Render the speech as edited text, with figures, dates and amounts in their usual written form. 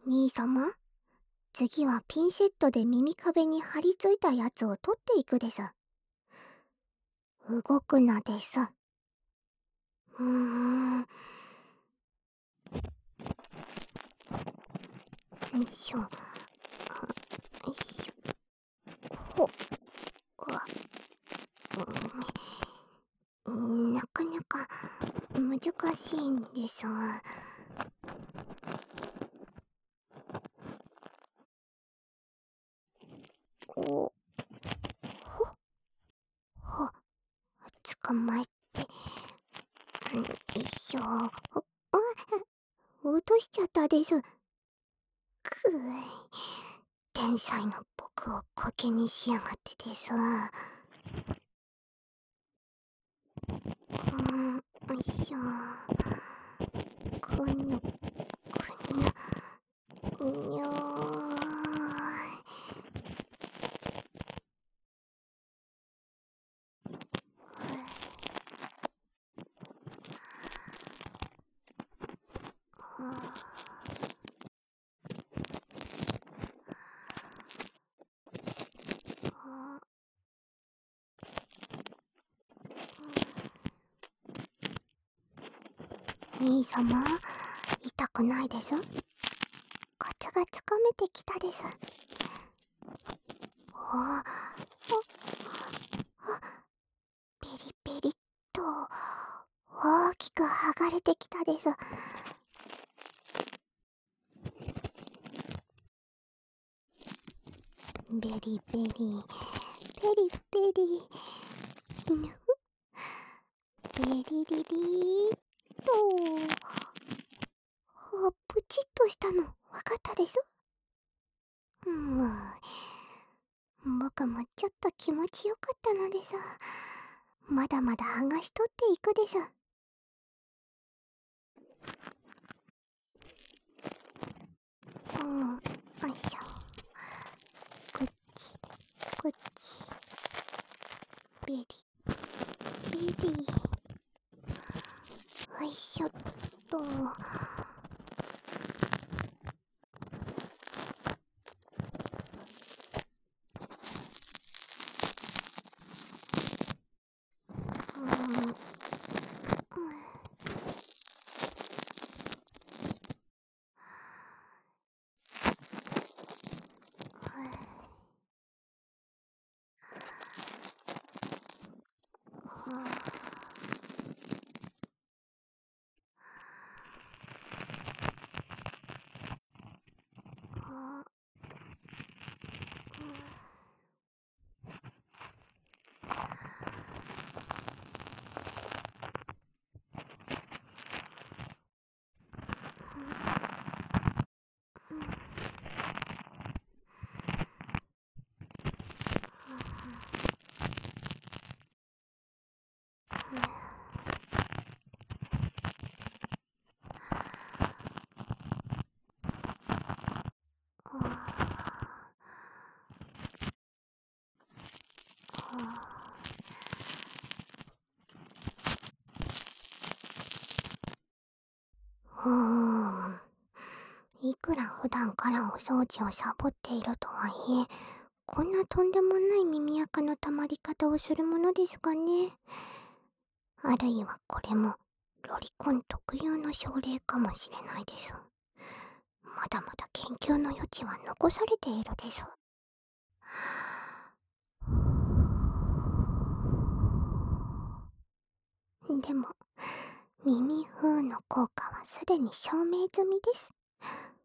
兄様、次はピンセットで耳壁に張り付いたやつを取っていくです。動くなです。よいしょ。よいしょ。ほっ。なかなか難しいんです。お、ほ、ほ、捕まえて、よいしょ。落としちゃったです。くぅい。天才の僕をコケにしやがってです。よいしょ。くぬ、くぬ、にょー兄様、痛くないです？コツがつかめてきたです。ペリペリっと大きく剥がれてきたです。ベリベリ、ペリペリ、ぬふ、ベリリリーっと。プチッとしたの、わかったです。僕もちょっと気持ちよかったのです。まだまだ剥がし取っていくです。よいしょ。こっち、こっち。ベリ、ベリ。よいしょっと。いくら普段からお掃除をサボっているとはいえ、こんなとんでもない耳垢の溜まり方をするものですかね。あるいはこれもロリコン特有の症例かもしれないです。まだまだ研究の余地は残されているです。でも、耳フーの効果はすでに証明済みです。